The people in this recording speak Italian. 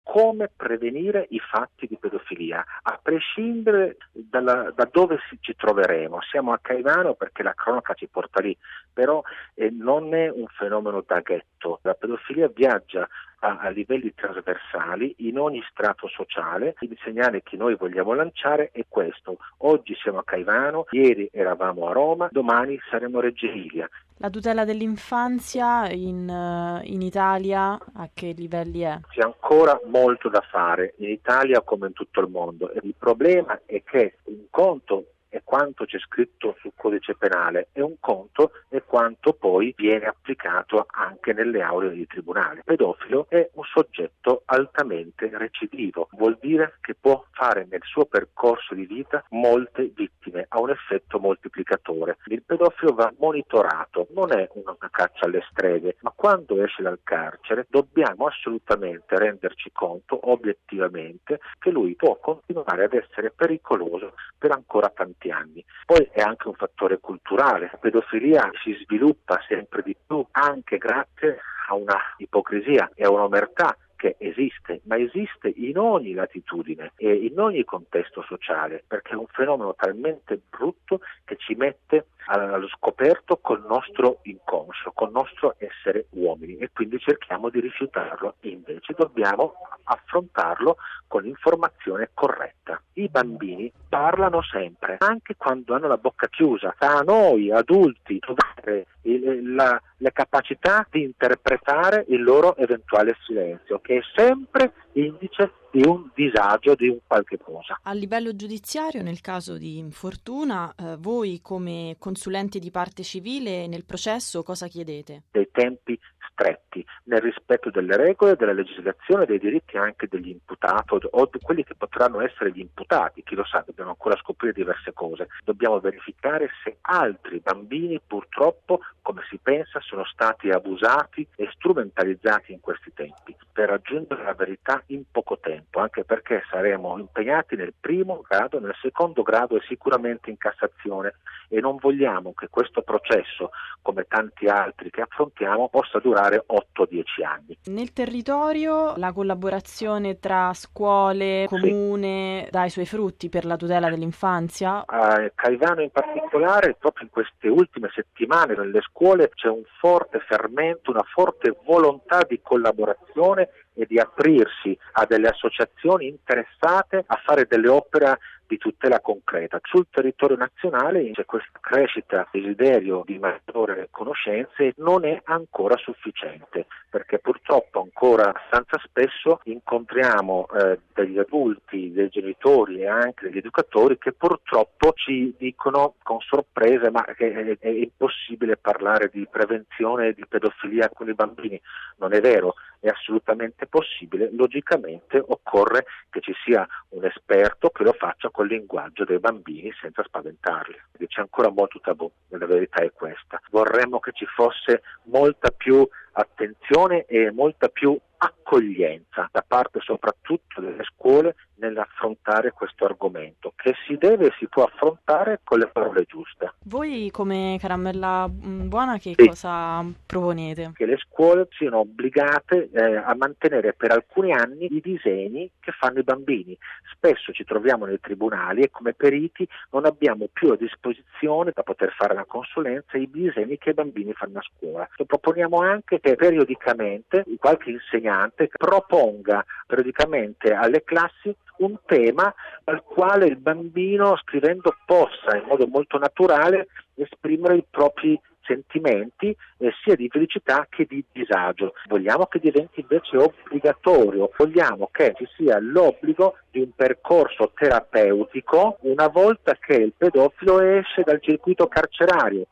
come prevenire i fatti di pedofilia, a prescindere da dove ci troveremo. Siamo a Caivano perché la cronaca ci porta lì, però non è un fenomeno da ghetto. La pedofilia viaggia a livelli trasversali in ogni strato sociale. Il segnale che noi vogliamo lanciare è questo: oggi siamo a Caivano, ieri eravamo a Roma, domani saremo a Reggio Emilia. La tutela dell'infanzia in Italia a che livelli è? C'è ancora molto da fare in Italia come in tutto il mondo. Il problema è che un conto è quanto c'è scritto sul codice penale e un conto è quanto poi viene applicato anche nelle aule dei tribunali. Il pedofilo è un soggetto altamente recidivo, vuol dire che può fare nel suo percorso di vita molte vittime, ha un effetto moltiplicatore. Il pedofilo va monitorato, non è una caccia alle streghe, ma quando esce dal carcere dobbiamo assolutamente renderci conto obiettivamente che lui può continuare ad essere pericoloso per ancora tanti anni. Poi è anche un fattore culturale. La pedofilia si sviluppa sempre di più anche grazie a una ipocrisia e a un'omertà che esiste, ma esiste in ogni latitudine e in ogni contesto sociale, perché è un fenomeno talmente brutto che ci mette allo scoperto col nostro inconscio, col nostro essere uomini, e quindi cerchiamo di rifiutarlo. Invece dobbiamo affrontarlo con l'informazione corretta. I bambini parlano sempre, anche quando hanno la bocca chiusa. Sta a noi adulti trovare la capacità di interpretare il loro eventuale silenzio, che è sempre indice di un disagio, di un qualche cosa. A livello giudiziario, nel caso di infortuna, voi come consulenti di parte civile nel processo cosa chiedete? Dei tempi stretti, nel rispetto delle regole, della legislazione, dei diritti anche degli imputati o di quelli che potranno essere gli imputati. Chi lo sa, dobbiamo ancora scoprire diverse cose. Dobbiamo verificare se altri bambini purtroppo, come si pensa, sono stati abusati e strumentalizzati in questi tempi, per raggiungere la verità in poco tempo, anche perché saremo impegnati nel primo grado, nel secondo grado e sicuramente in Cassazione, e non vogliamo che questo processo, come tanti altri che affrontiamo, possa durare 8-10 anni. Nel territorio la collaborazione tra scuole, comune dà i suoi frutti per la tutela dell'infanzia? A Caivano in particolare, proprio in queste ultime settimane nelle scuole c'è un forte fermento, una forte volontà di collaborazione e di aprirsi a delle associazioni interessate a fare delle opere di tutela concreta. Sul territorio nazionale c'è questa crescita, desiderio di maggiore conoscenze, non è ancora sufficiente, perché purtroppo ancora abbastanza spesso incontriamo degli adulti, dei genitori e anche degli educatori che purtroppo ci dicono con sorpresa ma che è impossibile parlare di prevenzione di pedofilia con i bambini. Non è vero, è assolutamente possibile. Logicamente occorre che ci sia un esperto che lo faccia col linguaggio dei bambini senza spaventarli. C'è ancora molto tabù, la verità è questa. Vorremmo che ci fosse molta più attenzione e molta più accoglienza da parte soprattutto delle scuole nell'affrontare questo argomento, che si deve e si può affrontare con le parole giuste. Voi come Caramella Buona che cosa proponete? Che le scuole siano obbligate a mantenere per alcuni anni i disegni che fanno i bambini. Spesso ci troviamo nei tribunali e come periti non abbiamo più a disposizione, da poter fare la consulenza, i disegni che i bambini fanno a scuola. Lo proponiamo anche che periodicamente qualche insegnante proponga periodicamente alle classi un tema al quale il bambino, scrivendo, possa in modo molto naturale esprimere i propri sentimenti sia di felicità che di disagio. Vogliamo che diventi invece obbligatorio, vogliamo che ci sia l'obbligo di un percorso terapeutico una volta che il pedofilo esce dal circuito carcerario,